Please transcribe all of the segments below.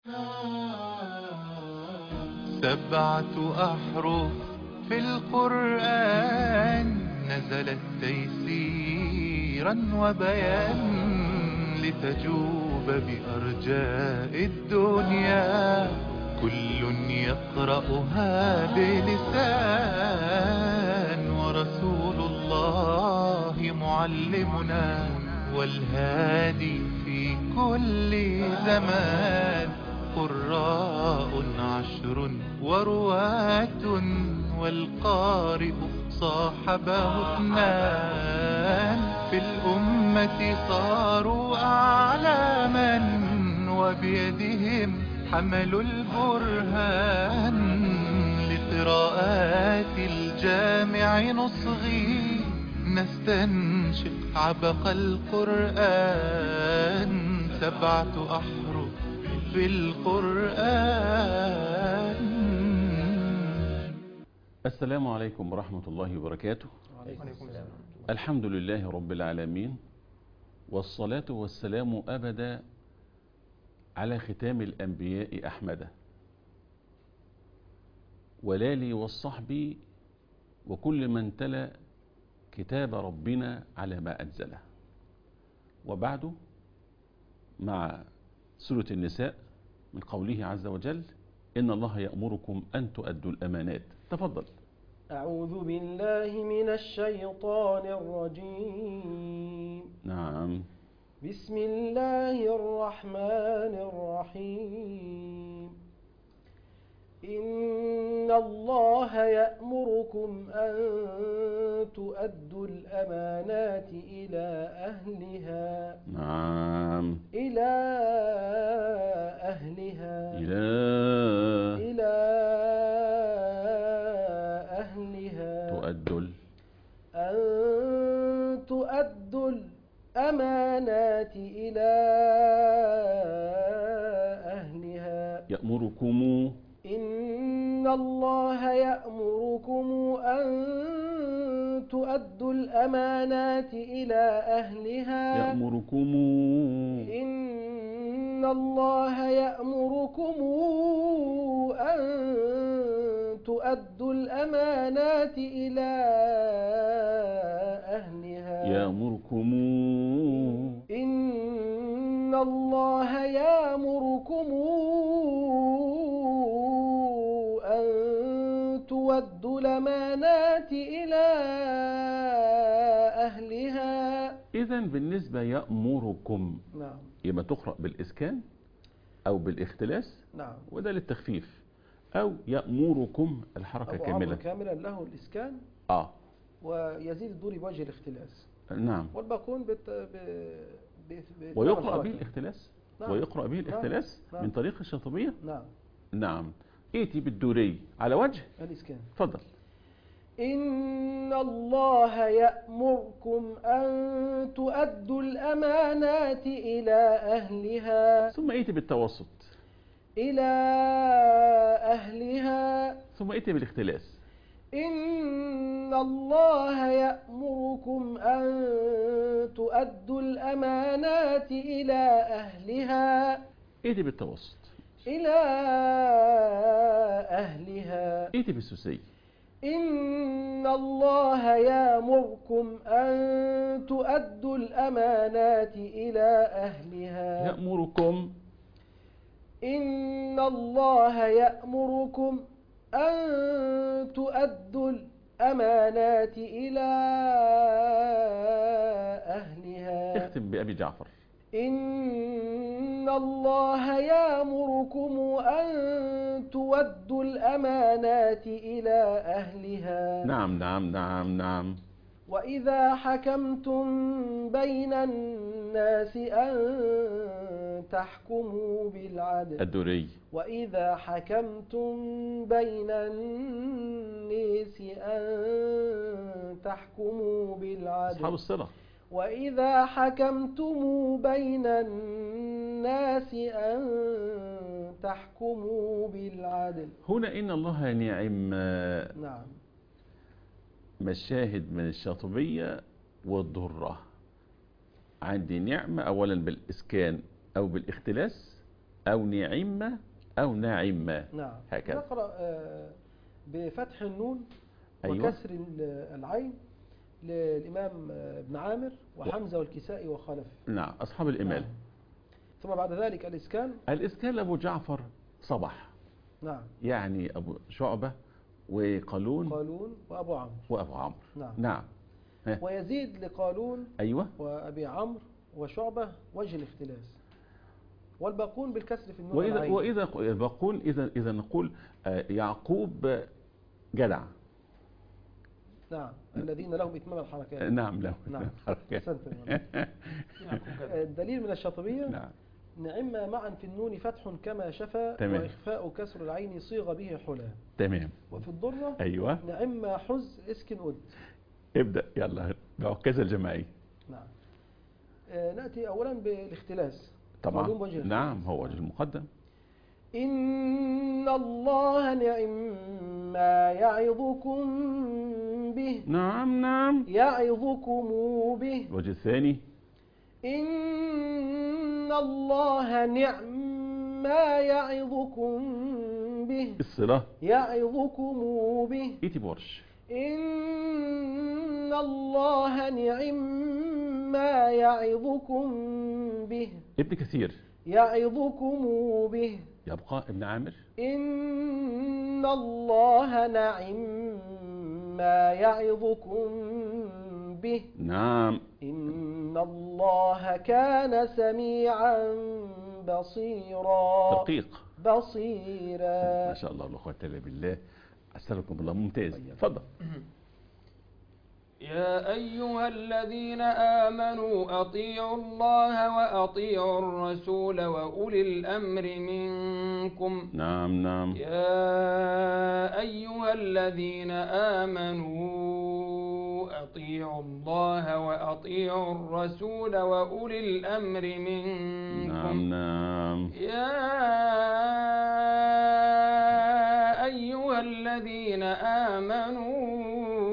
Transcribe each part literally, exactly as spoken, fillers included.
سبعة أحرف في القرآن نزلت تيسيرا وبيان لتجوب بأرجاء الدنيا كل يقرأها بلسان ورسول الله معلمنا والهادي في كل زمان قراء عشر ورواة والقارئ صاحبه اثنان في الأمة صاروا أعلاما وبيدهم حملوا البرهان لقراءات الجامع نصغي نستنشق عبق القرآن سبعة أحرف في القرآن. السلام عليكم ورحمة الله وبركاته. وعليكم السلام. الحمد لله رب العالمين، والصلاة والسلام أبدا على ختام الأنبياء أحمد والآل والصحب وكل من تلا كتاب ربنا على ما أنزله. وبعد، مع سورة النساء من قوله عز وجل: إن الله يأمركم أن تؤدوا الأمانات. تفضل. أعوذ بالله من الشيطان الرجيم. نعم. بسم الله الرحمن الرحيم. إن الله يأمركم أن تؤدوا الأمانات إلى أهلها. نعم. إلى أهلها. إلى إلى أهلها. تؤدوا أن تؤدوا الأمانات إلى أهلها. يأمركم. إن الله يأمركم أن تؤدوا الأمانات إلى أهلها. يأمركم. إن الله يأمركم أن تؤدوا الأمانات إلى أهلها. يأمركم. إن الله يأمركم أن تؤدوا الأمانات إلى أهلها. إذن بالنسبة يأمركم، نعم. يبقى تقرأ بالإسكان أو بالاختلاس، نعم. وده للتخفيف، أو يأمركم الحركة أبو كاملة. عمرو كاملا له الإسكان آه ويزيد الدور بوجه الاختلاس. نعم. والباقون بت... ب... ب... ب... ويقرأ به الاختلاس. نعم. ويقرأ به الاختلاس. نعم. من طريق الشاطبية. نعم. نعم. ائتي بالدوري على وجه الإسكان. تفضل. إن الله يأمركم أن تؤدوا الأمانات إلى أهلها. ثم ائتي بالتوسط. إلى أهلها. ثم ائتي بالاختلاس. إن الله يأمركم أن تؤدوا الأمانات إلى أهلها. ائتي بالتوسط. إلى أهلها. ائتي بالسوسي. إن الله يأمركم أن تؤدوا الأمانات إلى أهلها. يأمركم. إن الله يأمركم أن تؤدوا الأمانات إلى أهلها. اختم بأبي جعفر. إن الله يأمركم أن تؤدوا الأمانات إلى أهلها. نعم نعم نعم نعم. وإذا حكمتم بين الناس أن تحكموا بالعدل. الدوري. وإذا حكمتم بين الناس أن تحكموا بالعدل. أصحاب الصلة. وإذا حكمتم بين الناس أن تحكموا بالعدل. هنا إن الله نعم. نعم. مشاهد من الشاطبية والضرة. عندي نعمة أولا بالإسكان أو بالاختلاس، أو نعمة أو ناعمة. نعم. هكذا. نقرأ آه، بفتح النون أيوة. وكسر ال- العين للإمام آه، ابن عامر وحمزة والكسائي وخلف. نعم، أصحاب الإمال. نعم. ثم بعد ذلك الإسكان. الإسكان أبو جعفر صبح، نعم. يعني أبو شعبة وقالون قالون وأبو عمرو. وأبو عمرو. نعم. نعم. ها. ويزيد لقالون أيوة. وأبي عمرو وشعبة وجه الاختلاس، والباقون بالكسر في النون وإذا والعين. وإذا بقول إذا إذا نقول آه، يعقوب جدع. نعم. الذين لهم إتمام الحركات. نعم له. نعم. حركات. أحسنت يا مولانا. الدليل من الشاطبية. نعم. نعم معا في النون فتح كما شفى، تمام. وإخفاء كسر العين صيغ به حلا. تمام. وفي الضرة. أيوة. نعم حز اسكن أد. ابدأ يلا بعكاز الجماعي. نعم. آه نأتي أولا بالاختلاس. طبعا. قالون بوجه نعم، الاختلاس. هو وجه المقدم. إن الله نعم ما يعظكم به. نعم نعم. يعظكم به. الوجه الثاني. إن الله نعم ما يعظكم به. الصلة. يعظكم به. إيتي بورش. إن الله نعم ما يعظكم به. ابن كثير. يعظكم به. يبقى ابن عامر. إن الله نعم ما يعظكم به. نعم. إن الله كان سميعا بصيرا. تدقيق. بصيرا. ما شاء الله، لا قوة إلا بالله. أسألكم الله، ممتاز. تفضل. يا أيها الذين آمنوا أطيعوا الله وأطيعوا الرسول وأولي الأمر منكم. نعم نعم. يا أيها الذين آمنوا أطيعوا الله وأطيعوا الرسول وأولي الأمر منكم. نعم نعم. يا أيها الذين آمنوا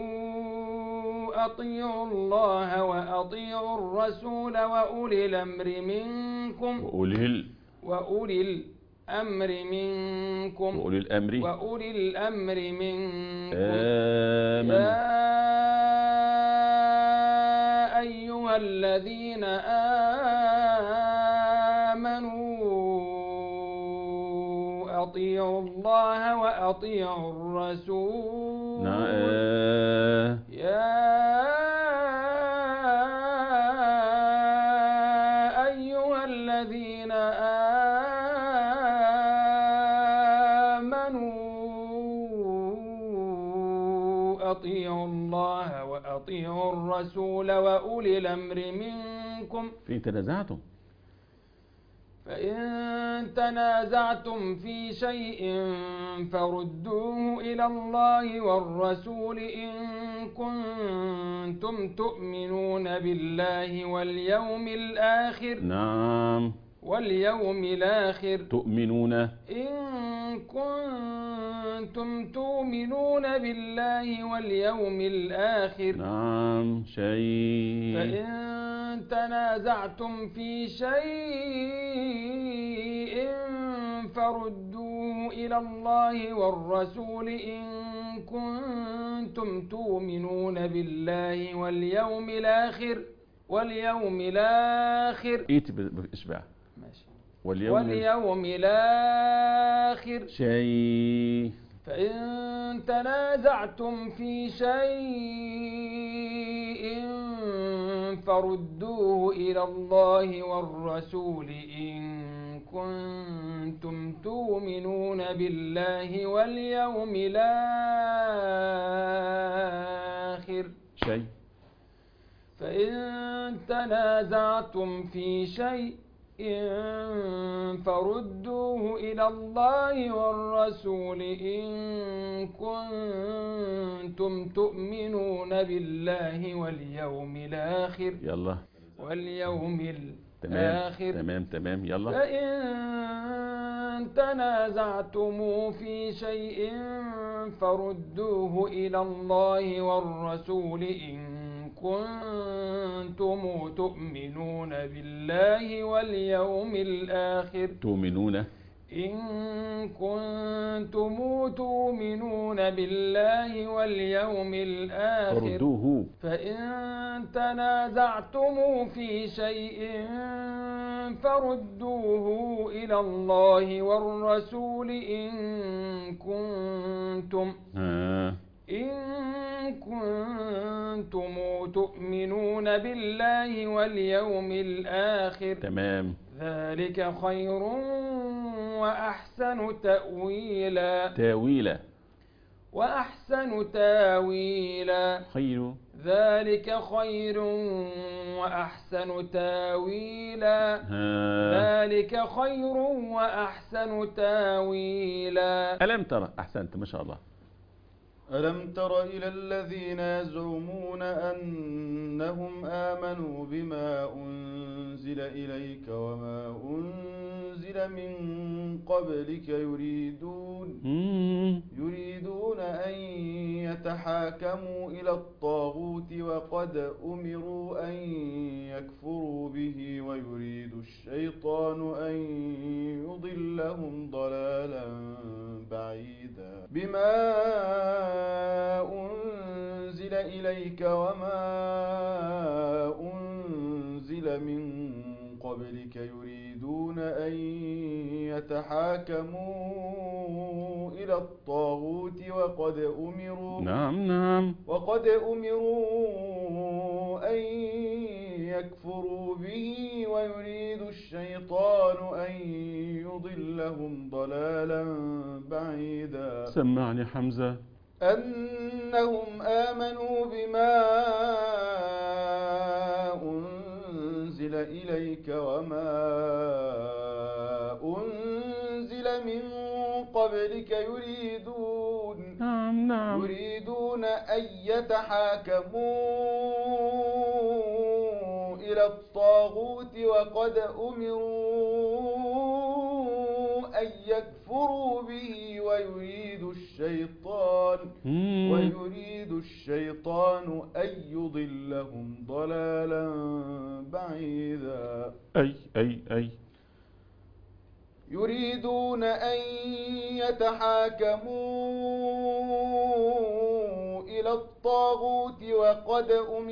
أطيعوا الله وأطيعوا الرسول وأولي الأمر منكم. وأولي ال... وأولي الأمر منكم. وأولي الأمر. وأولي الأمر منكم. آمنوا. يا أيها الذين آمنوا أطيعوا الله وأطيعوا الرسول. نعم. يا أيها الذين آمنوا أطيعوا الله وأطيعوا الرسول وأولي الأمر منكم. فإن تنازعتم فإن تنازعتم في شيء فردوه إلى الله والرسول إن كنتم تؤمنون بالله واليوم الآخر. نعم. واليوم الآخر. تؤمنون. إن كنتم تؤمنون بالله واليوم الآخر. نعم. شيء. فإن تنازعتم في شيء فردوه إلى الله والرسول إن كنتم تؤمنون بالله واليوم الآخر. واليوم الآخر. إيت بإشباع. ماشي. واليوم, واليوم الآخر. شيء. فإن تنازعتم في شيء فردوه إلى الله والرسول إن كنتم تؤمنون بالله واليوم الآخر. شيء. فإن تنازعتم في شيء فردوه إلى الله والرسول إن كنتم تؤمنون بالله واليوم الآخر. يلا. واليوم تمام الآخر. تمام تمام. يلا. فإن تنازعتم في شيء فردوه إلى الله والرسول إن كنتم تؤمنون بالله واليوم الآخر تؤمنون إن كنتم تؤمنون بالله واليوم الآخر فردوه فإن تنازعتم في شيء فردوه إلى الله والرسول إن كنتم آه. إن كنتم تؤمنون بالله واليوم الآخر تمام. ذلك خير وأحسن تأويلا تاويلا وأحسن تاويلا خير. ذلك خير وأحسن تاويلا آه. ذلك خير وأحسن تاويلا. ألم ترى؟ أحسنت ما شاء الله. ألم تر إلى الذين يزعمون أنهم آمنوا بما أنزل إليك وما أنزل من قبلك يريدون مم. يريدون أن يتحاكموا إلى الطاغوت وقد أمروا أن يكفروا به ويريد الشيطان أن يضلهم ضلالا بعيدا بما أنزل إليك وما أنزل من قبلك يريدون أن يتحاكموا إلى الطاغوت وقد أمروا نعم نعم وقد أمروا أن يكفروا به ويريد الشيطان أن يضلهم ضلالا بعيدا. سمعني حمزة. أنهم آمنوا بما أنزل إليك وما أنزل من قبلك يريدون نعم نعم يريدون أن يتحاكموا إلى الطاغوت وقد أمروا أن يكفروا به ويريد الشيطان مم. ويريد الشيطان أن يضلهم ضلالا بعيدا. أي أي أي يريدون أن يتحاكموا إلى الطاغوت وقد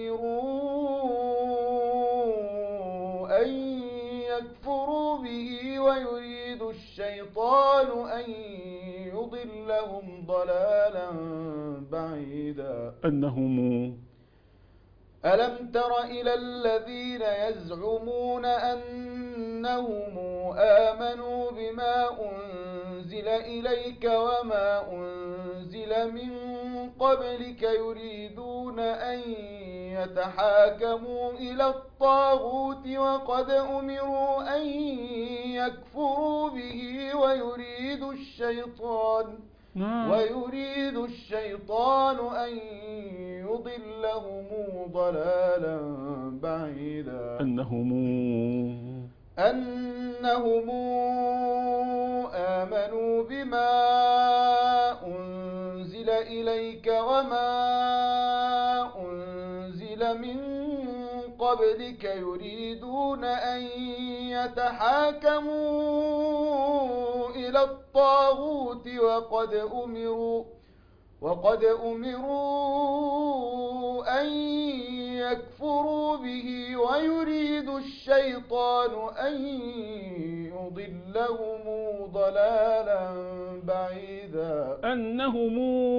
أمروا أن يكفروا به ويريد الشيطان أن يضلهم ضلالا بعيدا. أنهم ألم تر إلى الذين يزعمون أنهم آمنوا بما أنزل إليك وما أنزل من قبلك يريدون أن يتحاكموا إلى الطاغوت وقد أمروا أن يكفروا به ويريد الشيطان نعم ويريد الشيطان أن يضلهم ضلالا بعيدا. أنهم أنهم آمنوا بما أنزل إليك وما أنزل من قبلك يريدون أن يتحاكموا إلى الطاغوت وقد أمروا وقد أمروا أن يكفروا به ويريد الشيطان أن يضلهم ضلالا بعيدا. أنهم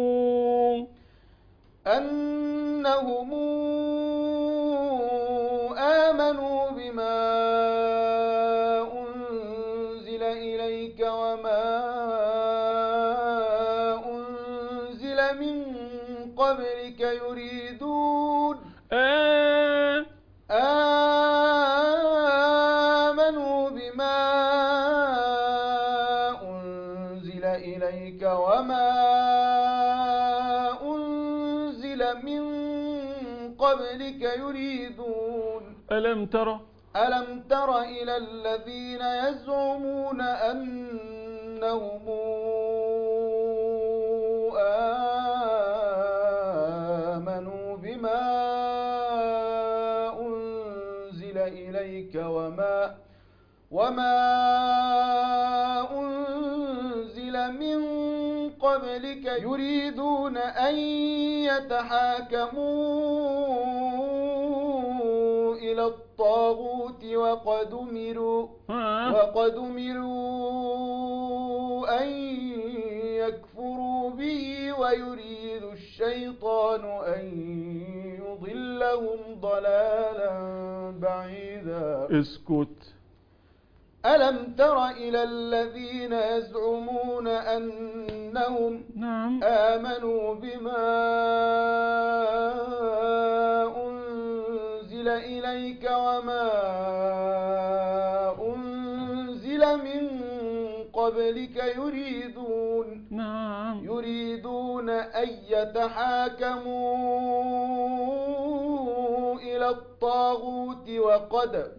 أنهم آمنوا بما أنزل إليك وما أنزل من قبلك يريدون آه آمنوا بما أنزل إليك وما أنزل من قبلك يريدون ألم تر ألم تر إلى الذين يزعمون أنهم آمنوا بما وما أنزل من قبلك يريدون أن يتحاكموا إلى الطاغوت وقد أمروا وقد أمروا أن يكفروا به ويريد الشيطان أن يضلهم ضلالا بعيدا. اسكت. ألم تر إلى الذين يزعمون أنهم نعم. آمنوا بما أنزل إليك وما أنزل من قبلك يريدون نعم. يريدون أن يتحاكموا إلى الطاغوت وقد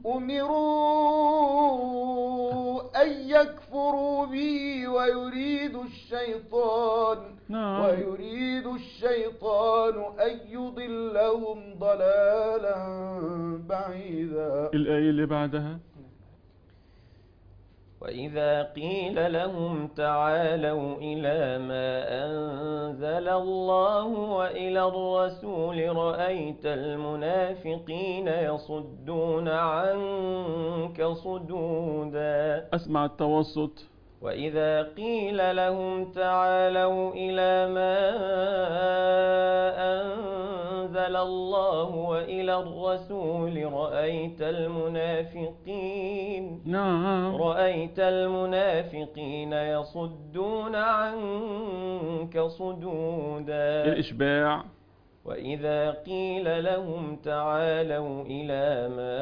أمروا أن يكفروا به ويريد الشيطان نعم. ويريد الشيطان أن يضلهم ضلالا بعيدا. الآية اللي بعدها: وإذا قيل لهم تعالوا إلى ما أنزل الله وإلى الرسول رأيت المنافقين يصدون عنك صدودا. أسمع التوسط. وإذا قيل لهم تعالوا إلى ما أنزل الله وإلى الرسول رأيت المنافقين نعم. رأيت المنافقين يصدون عنك صدودا. الإشباع. وإذا قيل لهم تعالوا إلى ما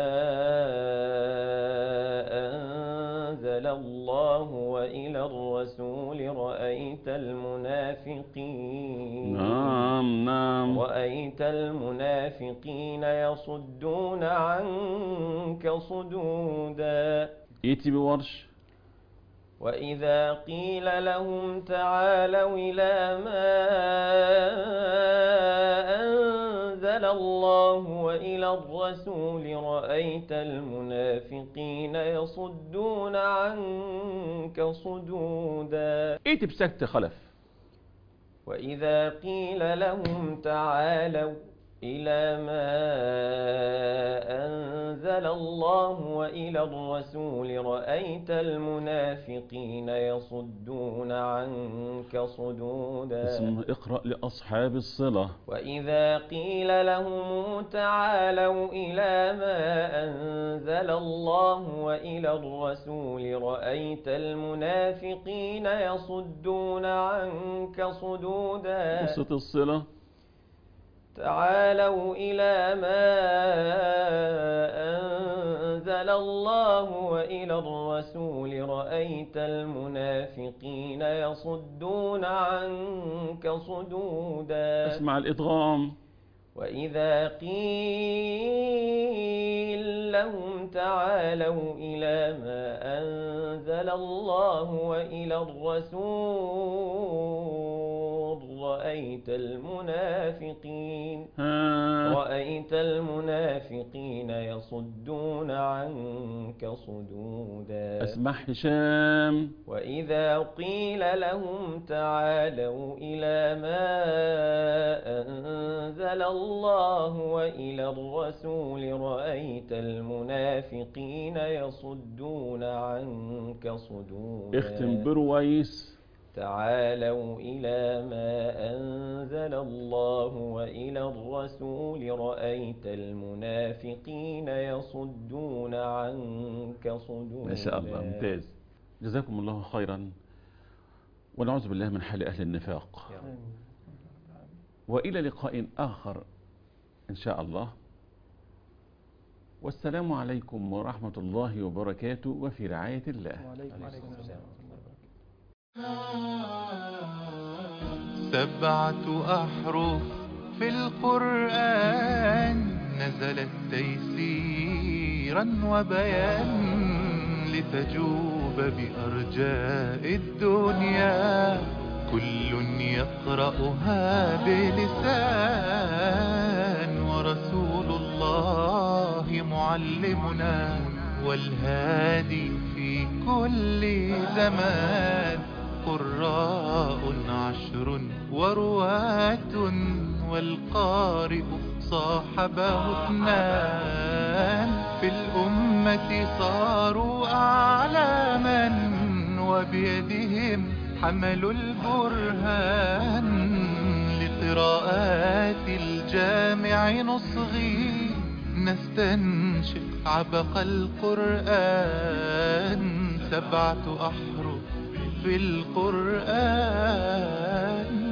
أنزل الله وإلى الرسول رأيت المنافقين نعم نعم رأيت المنافقين يصدون عنك صدودا. يأتي بورش. وإذا قيل لهم تعالوا إلى ما أنزل الله وإلى الرسول رأيت المنافقين يصدون عنك صدودا. يأتي بسكت خلف. وإذا قيل لهم تعالوا إلى ما أنزل الله وإلى الرسول رأيت المنافقين يصدون عنك صدودا. اسم اقرأ لأصحاب الصلة. وإذا قيل لهم تعالوا إلى ما أنزل الله وإلى الرسول رأيت المنافقين يصدون عنك صدودا. قصة الصلة. تعالوا إلى ما أنزل الله وإلى الرسول رأيت المنافقين يصدون عنك صدودا. اسمع الإدغام. وإذا قيل لهم تعالوا إلى ما أنزل الله وإلى الرسول رأيت المنافقين رأيت المنافقين يصدون عنك صدودا. اسمع هشام. وإذا قيل لهم تعالوا إلى ما أنزل الله وإلى الرسول رأيت المنافقين يصدون عنك صدودا. اختم برويس. تعالوا إلى ما أنزل الله وإلى الرسول رأيت المنافقين يصدون عنك صدودا. ما شاء الله، ممتاز، جزاكم الله خيرا، ونعوذ بالله من حال أهل النفاق. وإلى لقاء آخر إن شاء الله، والسلام عليكم ورحمة الله وبركاته، وفي رعاية الله. وعليكم السلام. سبعة أحرف في القرآن نزلت تيسيرا وبيان لتجوب بأرجاء الدنيا، كل يقرأها بلسان، ورسول الله معلمنا والهادي في كل زمان. قراء عشر ورواة والقارئ صاحبه اثنان. في الأمة صاروا أعلاما وبيدهم حملوا البرهان. لقراءات الجامع نصغي نستنشق عبق القرآن. سبعة أحرف في القرآن.